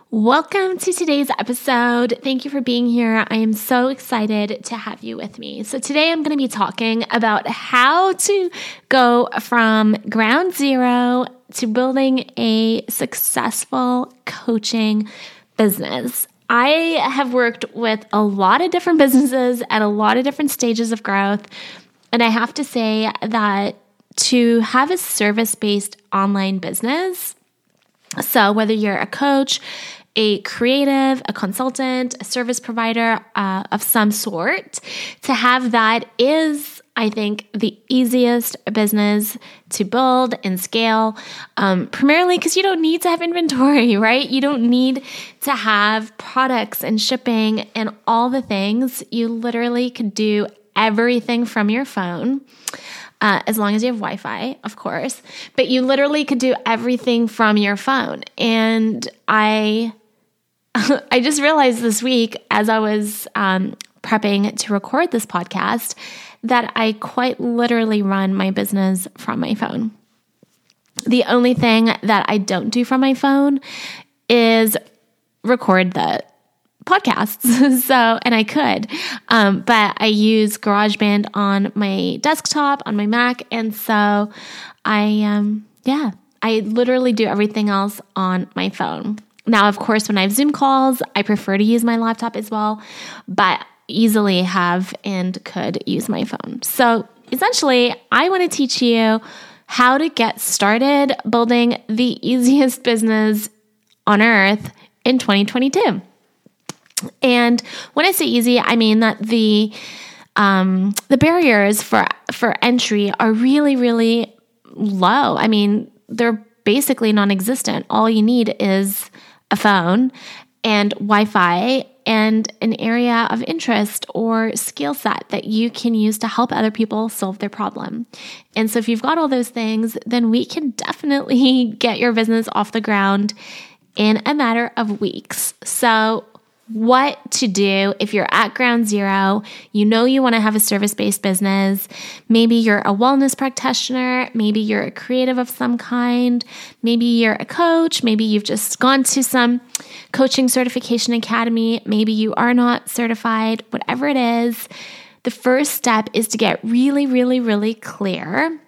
Welcome to today's episode. Thank you for being here. I am so excited to have you with me. So today I'm going to be talking about how to go from ground zero to building a successful coaching business. I have worked with a lot of different businesses at a lot of different stages of growth. And I have to say that to have a service-based online business, so whether you're a coach, a creative, a consultant, a service provider of some sort, to have that is, I think, the easiest business to build and scale, primarily because you don't need to have inventory, right? You don't need to have products and shipping and all the things. You literally could do everything from your phone. As long as you have Wi-Fi, of course, but you literally could do everything from your phone. And I just realized this week as I was prepping to record this podcast that I quite literally run my business from my phone. The only thing that I don't do from my phone is record the podcasts. And I could, but I use GarageBand on my desktop, on my Mac. And so I literally do everything else on my phone. Now, of course, when I have Zoom calls, I prefer to use my laptop as well, but easily have and could use my phone. So essentially, I want to teach you how to get started building the easiest business on earth in 2022. And when I say easy, I mean that the barriers for entry are really, really low. I mean, they're basically non-existent. All you need is a phone and Wi-Fi and an area of interest or skill set that you can use to help other people solve their problem. And so if you've got all those things, then we can definitely get your business off the ground in a matter of weeks. So what to do if you're at ground zero, you know you want to have a service-based business. Maybe you're a wellness practitioner. Maybe you're a creative of some kind. Maybe you're a coach. Maybe you've just gone to some coaching certification academy. Maybe you are not certified. Whatever it is, the first step is to get really, really, really clear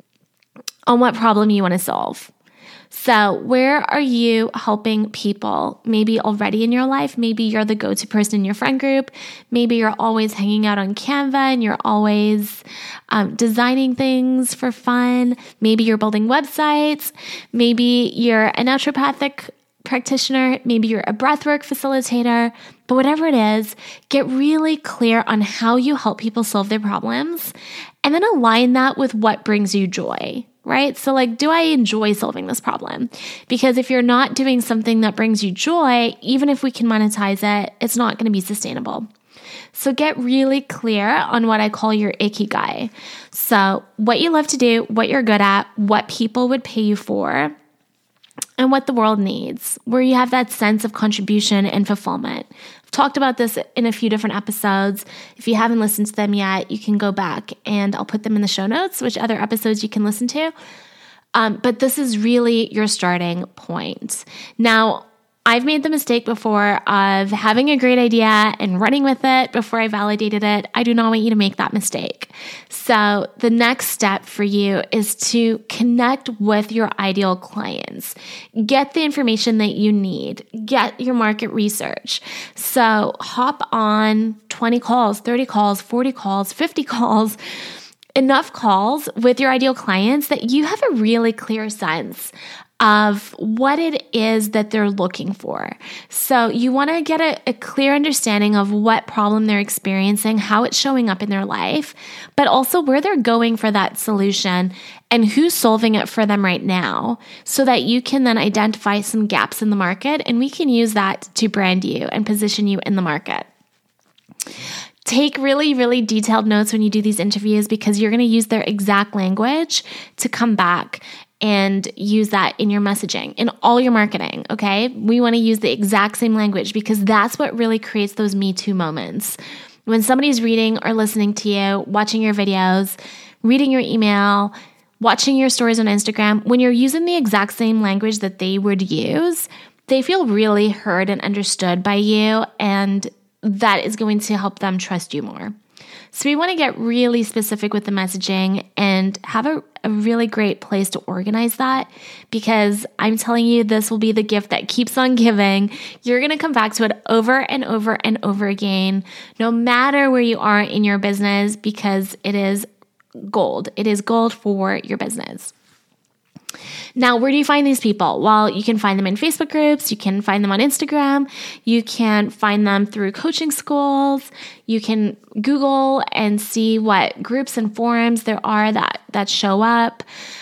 on what problem you want to solve. So where are you helping people? Maybe already in your life, maybe you're the go-to person in your friend group. Maybe you're always hanging out on Canva and you're always designing things for fun. Maybe you're building websites. Maybe you're a naturopathic practitioner. Maybe you're a breathwork facilitator. But whatever it is, get really clear on how you help people solve their problems and then align that with what brings you joy. Right? So do I enjoy solving this problem? Because if you're not doing something that brings you joy, even if we can monetize it, it's not going to be sustainable. So get really clear on what I call your ikigai. So what you love to do, what you're good at, what people would pay you for, and what the world needs, where you have that sense of contribution and fulfillment. I've talked about this in a few different episodes. If you haven't listened to them yet, you can go back and I'll put them in the show notes, which other episodes you can listen to. But this is really your starting point. Now, I've made the mistake before of having a great idea and running with it before I validated it. I do not want you to make that mistake. So the next step for you is to connect with your ideal clients. Get the information that you need. Get your market research. So hop on 20 calls, 30 calls, 40 calls, 50 calls, enough calls with your ideal clients that you have a really clear sense of what it is that they're looking for. So you want to get a clear understanding of what problem they're experiencing, how it's showing up in their life, but also where they're going for that solution and who's solving it for them right now so that you can then identify some gaps in the market and we can use that to brand you and position you in the market. Take really, really detailed notes when you do these interviews because you're going to use their exact language to come back and use that in your messaging, in all your marketing, okay? We want to use the exact same language because that's what really creates those Me Too moments. When somebody's reading or listening to you, watching your videos, reading your email, watching your stories on Instagram, when you're using the exact same language that they would use, they feel really heard and understood by you, and that is going to help them trust you more. So we want to get really specific with the messaging and have a really great place to organize that, because I'm telling you, this will be the gift that keeps on giving. You're going to come back to it over and over and over again, no matter where you are in your business, because it is gold. It is gold for your business. Now, where do you find these people? Well, you can find them in Facebook groups. You can find them on Instagram. You can find them through coaching schools. You can Google and see what groups and forums there are that show up.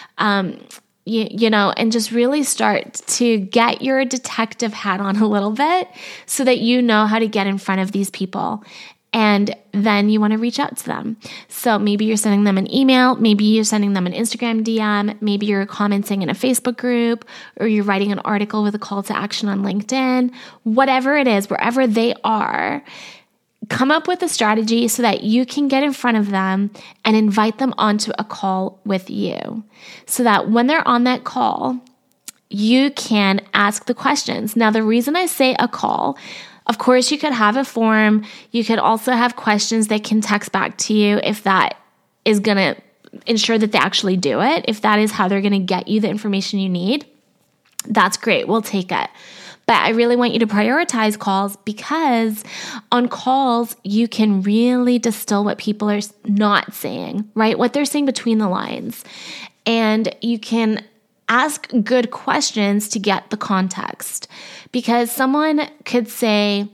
You know, and just really start to get your detective hat on a little bit so that you know how to get in front of these people. And then you want to reach out to them. So maybe you're sending them an email, maybe you're sending them an Instagram DM, maybe you're commenting in a Facebook group, or you're writing an article with a call to action on LinkedIn. Whatever it is, wherever they are, come up with a strategy so that you can get in front of them and invite them onto a call with you. So that when they're on that call, you can ask the questions. Now, the reason I say a call, of course, you could have a form. You could also have questions they can text back to you if that is going to ensure that they actually do it. If that is how they're going to get you the information you need, that's great. We'll take it. But I really want you to prioritize calls, because on calls, you can really distill what people are not saying, right? What they're saying between the lines. And you can ask good questions to get the context, because someone could say,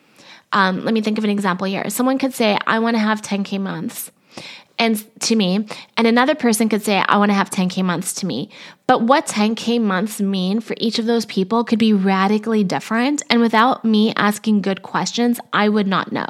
let me think of an example here. Someone could say, I want to have 10K months and to me, and another person could say, I want to have 10K months to me. But what 10K months mean for each of those people could be radically different. And without me asking good questions, I would not know.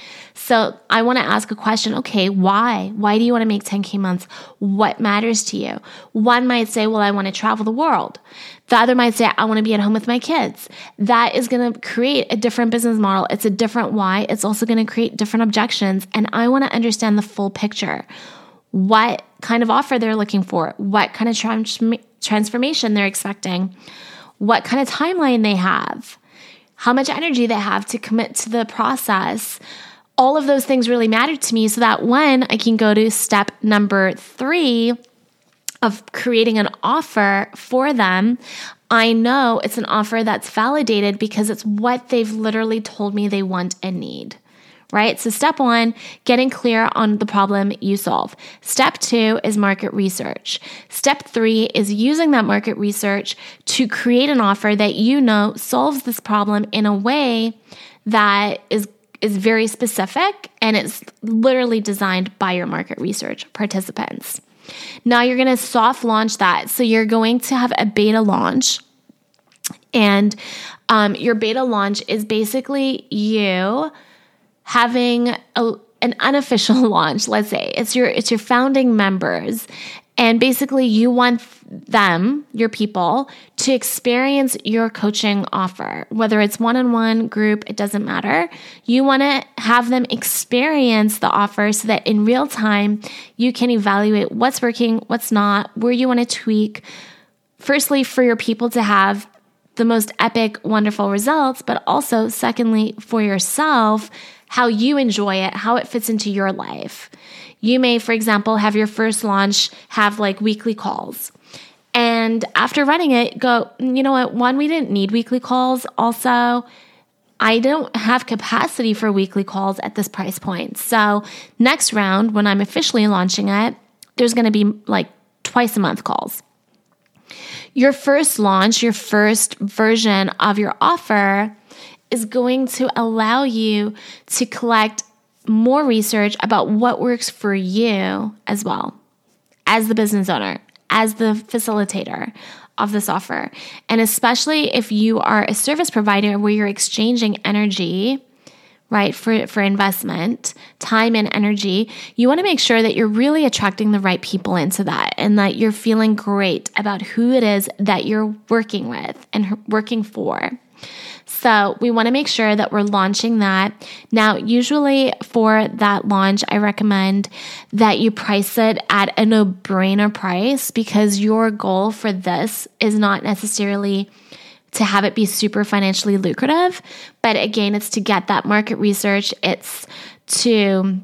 So I want to ask a question. Okay, why? Why do you want to make 10K months? What matters to you? One might say, well, I want to travel the world. The other might say, I want to be at home with my kids. That is going to create a different business model. It's a different why. It's also going to create different objections. And I want to understand the full picture. What kind of offer they're looking for? What kind of transformation they're expecting? What kind of timeline they have? How much energy they have to commit to the process? All of those things really matter to me, so that when I can go to step number 3 of creating an offer for them, I know it's an offer that's validated because it's what they've literally told me they want and need, right? So step 1, getting clear on the problem you solve. Step 2 is market research. Step 3 is using that market research to create an offer that you know solves this problem in a way that is very specific, and it's literally designed by your market research participants. Now you're going to soft launch that. So you're going to have a beta launch, and your beta launch is basically you having an unofficial launch. Let's say it's your founding members, and basically you want them, your people, to experience your coaching offer, whether it's one-on-one, group, it doesn't matter. You want to have them experience the offer so that in real time, you can evaluate what's working, what's not, where you want to tweak. Firstly, for your people to have the most epic, wonderful results, but also secondly, for yourself, how you enjoy it, how it fits into your life. You may, for example, have your first launch have like weekly calls. And after running it, go, you know what? One, we didn't need weekly calls. Also, I don't have capacity for weekly calls at this price point. So next round, when I'm officially launching it, there's going to be like twice a month calls. Your first launch, your first version of your offer is going to allow you to collect more research about what works for you as well, as the business owner, as the facilitator of this offer. And especially if you are a service provider where you're exchanging energy, right, for investment, time and energy, you want to make sure that you're really attracting the right people into that, and that you're feeling great about who it is that you're working with and working for. So we want to make sure that we're launching that. Now, usually for that launch, I recommend that you price it at a no-brainer price, because your goal for this is not necessarily to have it be super financially lucrative. But again, it's to get that market research. It's to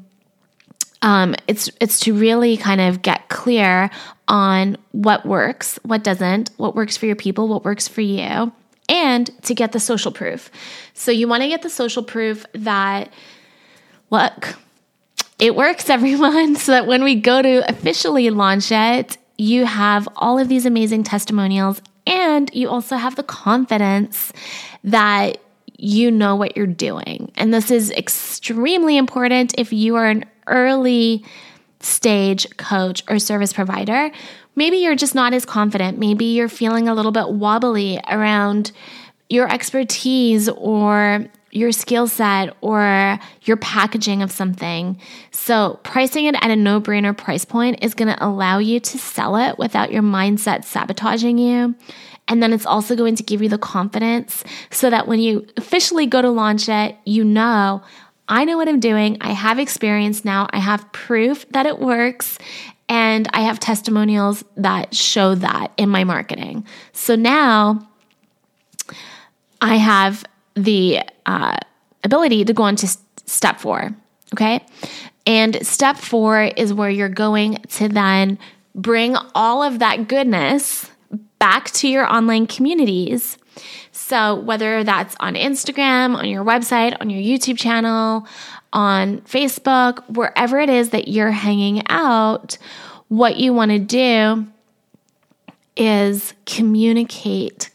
really kind of get clear on what works, what doesn't, what works for your people, what works for you, and to get the social proof. So you want to get the social proof that, look, it works, everyone, so that when we go to officially launch it, you have all of these amazing testimonials, and you also have the confidence that you know what you're doing. And this is extremely important if you are an early stage coach or service provider. Maybe you're just not as confident. Maybe you're feeling a little bit wobbly around your expertise or your skill set or your packaging of something. So pricing it at a no-brainer price point is going to allow you to sell it without your mindset sabotaging you. And then it's also going to give you the confidence so that when you officially go to launch it, you know, I know what I'm doing. I have experience now. I have proof that it works. And I have testimonials that show that in my marketing. So now I have the ability to go on to step 4. Okay. And step 4 is where you're going to then bring all of that goodness back to your online communities. So whether that's on Instagram, on your website, on your YouTube channel, on Facebook, wherever it is that you're hanging out, what you want to do is communicate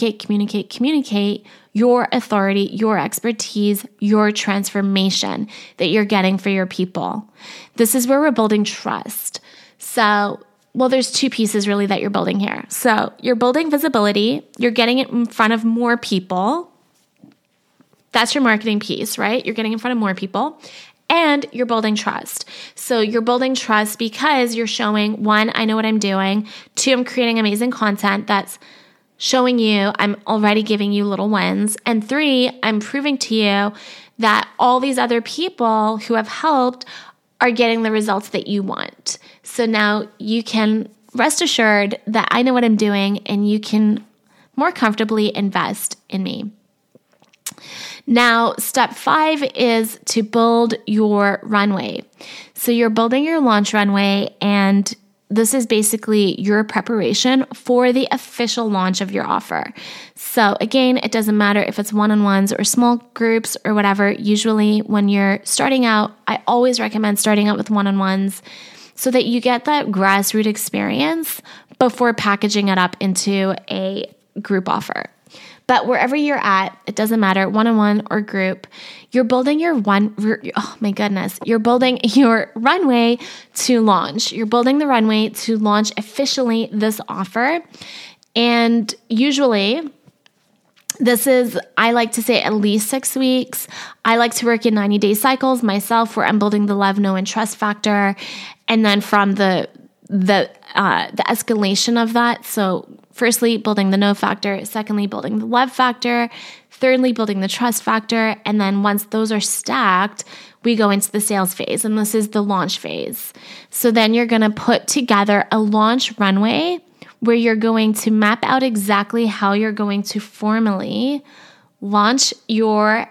your authority, your expertise, your transformation that you're getting for your people. This is where we're building trust. So, well, there's 2 pieces really that you're building here. So you're building visibility, you're getting it in front of more people. That's your marketing piece, right? You're getting in front of more people. And you're building trust. So you're building trust because you're showing, 1, I know what I'm doing. 2, I'm creating amazing content that's showing you I'm already giving you little wins. And 3, I'm proving to you that all these other people who have helped are getting the results that you want. So now you can rest assured that I know what I'm doing and you can more comfortably invest in me. Now, step 5 is to build your runway. So you're building your launch runway, and this is basically your preparation for the official launch of your offer. So again, it doesn't matter if it's one-on-ones or small groups or whatever. Usually when you're starting out, I always recommend starting out with one-on-ones so that you get that grassroots experience before packaging it up into a group offer. But wherever you're at, it doesn't matter, one-on-one or group, you're building you're building your runway to launch. You're building the runway to launch officially this offer. And usually this is, I like to say at least 6 weeks. I like to work in 90-day cycles myself where I'm building the love, know, and trust factor. And then from the escalation of that. So firstly, building the know factor. Secondly, building the love factor. Thirdly, building the trust factor. And then once those are stacked, we go into the sales phase. And this is the launch phase. So then you're going to put together a launch runway where you're going to map out exactly how you're going to formally launch your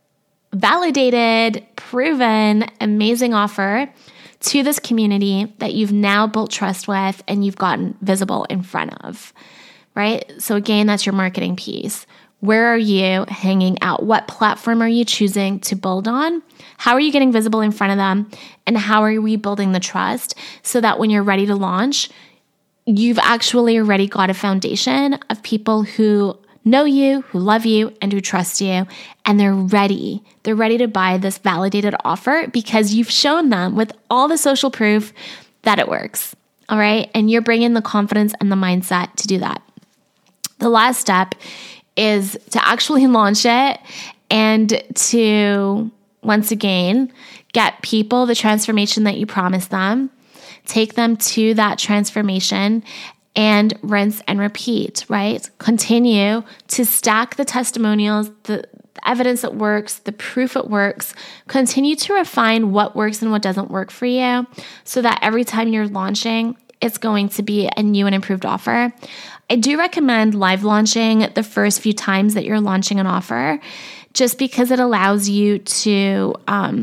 validated, proven, amazing offer to this community that you've now built trust with and you've gotten visible in front of, right? So again, that's your marketing piece. Where are you hanging out? What platform are you choosing to build on? How are you getting visible in front of them? And how are we building the trust so that when you're ready to launch, you've actually already got a foundation of people who know you, who love you, and who trust you, and they're ready. They're ready to buy this validated offer because you've shown them with all the social proof that it works, all right? And you're bringing the confidence and the mindset to do that. The last step is to actually launch it and to, once again, get people the transformation that you promised them, take them to that transformation, and rinse and repeat, right? Continue to stack the testimonials, the evidence that works, the proof it works. Continue to refine what works and what doesn't work for you so that every time you're launching, it's going to be a new and improved offer. I do recommend live launching the first few times that you're launching an offer, just because it allows you to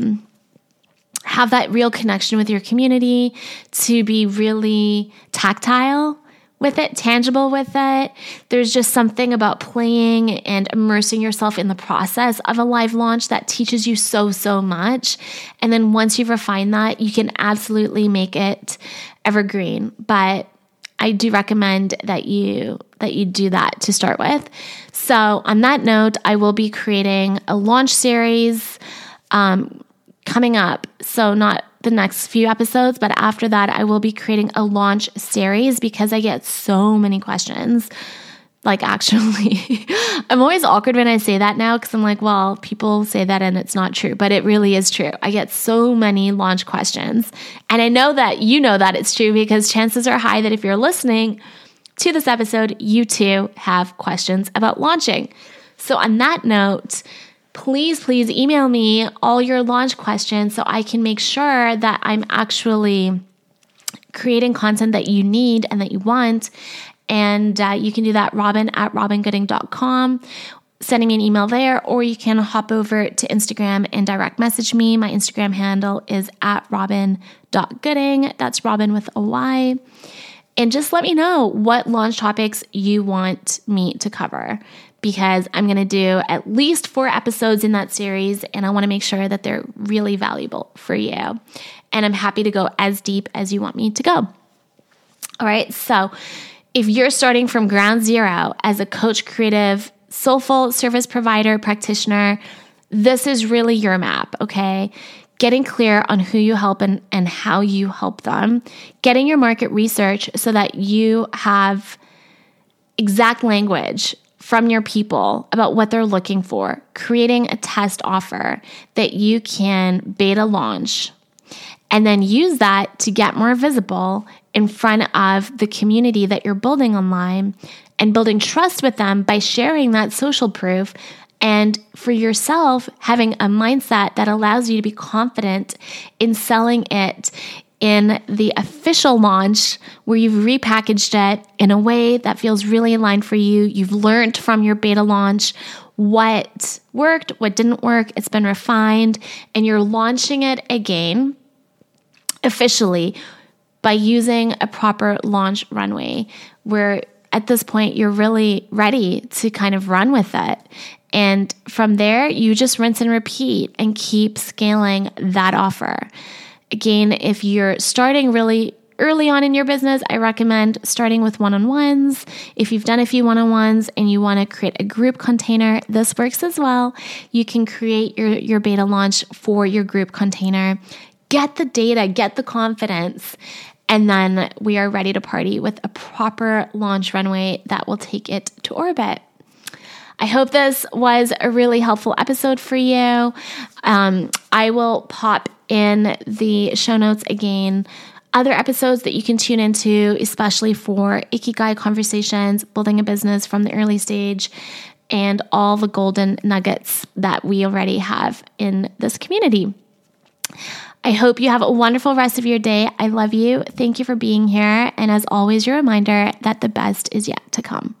have that real connection with your community, to be really tactile with it, tangible with it. There's just something about playing and immersing yourself in the process of a live launch that teaches you so much. And then once you've refined that, you can absolutely make it evergreen. But I do recommend that you do that to start with. So on that note, I will be creating a launch series coming up. So not the next few episodes, but after that, I will be creating a launch series because I get so many questions. Like, actually, I'm always awkward when I say that now because I'm like, well, people say that and it's not true, but it really is true. I get so many launch questions. And I know that you know that it's true because chances are high that if you're listening to this episode, you too have questions about launching. So on that note, please email me all your launch questions so I can make sure that I'm actually creating content that you need and that you want. And you can do that, robin@robingooding.com, sending me an email there, or you can hop over to Instagram and direct message me. My Instagram handle is @robin.gooding. That's Robin with a Y. And just let me know what launch topics you want me to cover, because I'm going to do at least 4 episodes in that series, and I want to make sure that they're really valuable for you. And I'm happy to go as deep as you want me to go. All right, so if you're starting from ground zero as a coach, creative, soulful service provider, practitioner, this is really your map, okay? Getting clear on who you help and how you help them. Getting your market research so that you have exact language from your people about what they're looking for. Creating a test offer that you can beta launch, and then use that to get more visible in front of the community that you're building online, and building trust with them by sharing that social proof. And for yourself, having a mindset that allows you to be confident in selling it in the official launch, where you've repackaged it in a way that feels really aligned for you. You've learned from your beta launch what worked, what didn't work. It's been refined, and you're launching it again officially by using a proper launch runway, where at this point you're really ready to kind of run with it. And from there, you just rinse and repeat and keep scaling that offer. Again, if you're starting really early on in your business, I recommend starting with one-on-ones. If you've done a few one-on-ones and you want to create a group container, this works as well. You can create your beta launch for your group container. Get the data, get the confidence, and then we are ready to party with a proper launch runway that will take it to orbit. I hope this was a really helpful episode for you. I will pop in the show notes again other episodes that you can tune into, especially for Ikigai conversations, building a business from the early stage, and all the golden nuggets that we already have in this community. I hope you have a wonderful rest of your day. I love you. Thank you for being here. And as always, your reminder that the best is yet to come.